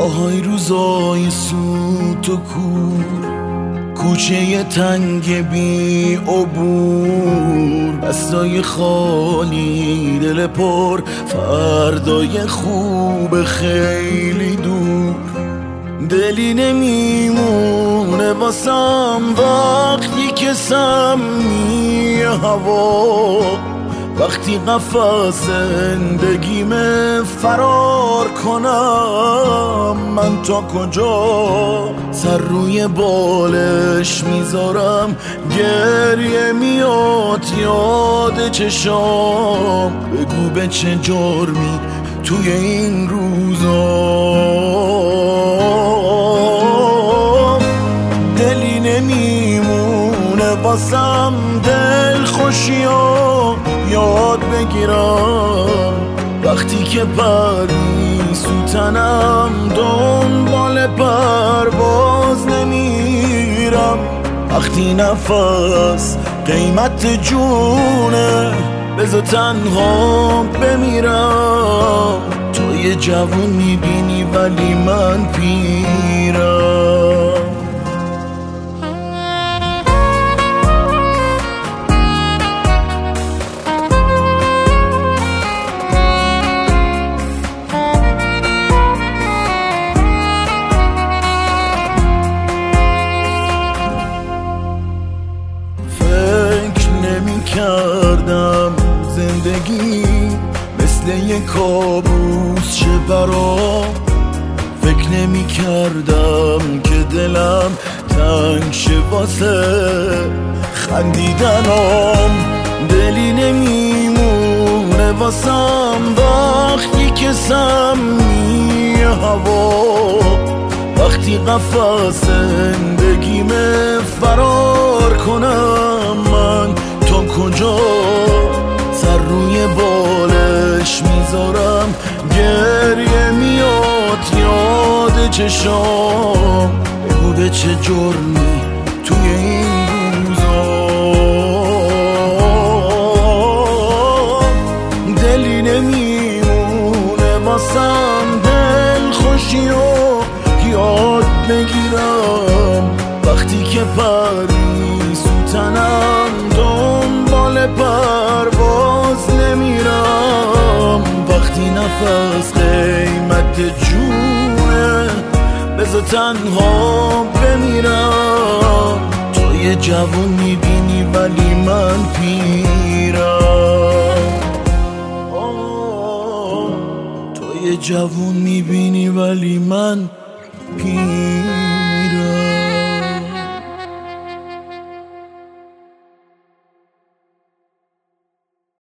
آهای روزای سوت و کور، کوچه تنگ بی عبور، بستای خالی دل پر، فردای خوب خیلی دور. دلی نمیمونه واسم وقتی که سمی هوا، وقتی قفس زندگیم فرار کنم، من تا کجا سر روی بالش میذارم؟ گریه میاد یاد چشام، بگو به چه جرمی توی این روزا دلی نمیمونه واسم دل خوشیام یاد بگیرم، وقتی که پری سوتنم دنبال پرواز نمیرم، وقتی نفس قیمت جونه بذار تنها بمیرم. تو یه جوون میبینی ولی من پیرم. کردم زندگی مثل یک کابوس چه برام، فکر نمی کردم که دلم تنگ شه واسه خندیدنم. دلی نمیمونه واسم وقتی که سمی هوا، وقتی قفس زندگیم فرار کنم، من تا کجا سر روی بالش میذارم؟ گریه میاد یاد چشام، بگو به چه جرمی توی این روزا دلی نمیمونه واسم دل خوشی و یاد بگیرم، وقتی که پری سوتنم دنبال پرواز نمیرم، وقتی نفس قیمت جونه بذار تنها بمیرم. تو یه جوون میبینی ولی من پیرم. تو یه جوون میبینی ولی من پیرم.